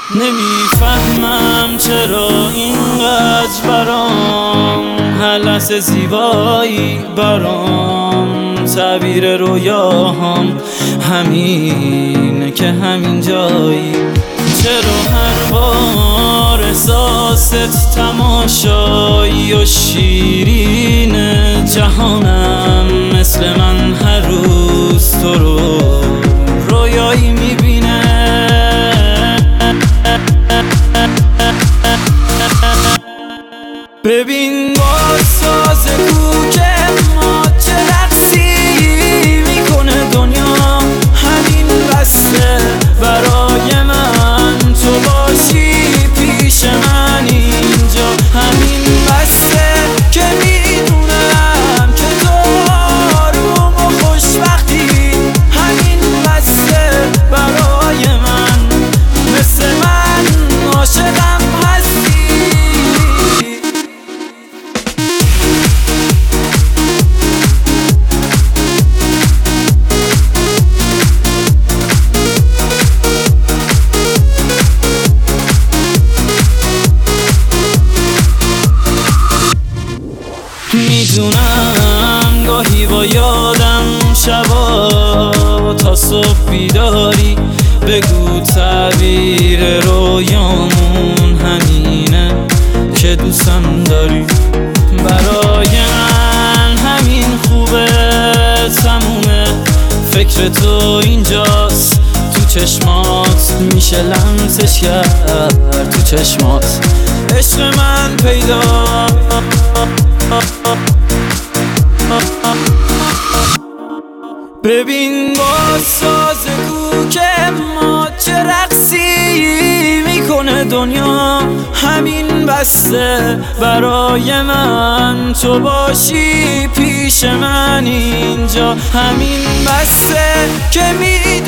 نمیفهمم چرا اینقدر برام هر لحظه زیبایی برام تعبیر رویاهام همینه که همین جایی. چرا هر بار احساست تماشایی و شیرین جهانم مثل من هر روز تو رو رویایی میبینه. ببین با ساز کوک ما چه رقصی میکنه دنیا، همین بسته برای من تو باشی پیش من اینجا، همین بسته که میدونم که تو آروم و خوشبختی، همین بسته برای من مثل من عاشقم هستی. میدونم گاهی با یادم شبا تا صبح بیداری، بگو تعبیر رویامون همینه که دوستم داری. برای من همین خوبه تمومه، فکر تو اینجاست تو چشمات، میشه لمسش کرد تو چشمات، عشق من پیدا. ببین با ساز کوک ما چه رقصی میکنه دنیا، همین بسته برای من تو باشی پیش من اینجا، همین بسته که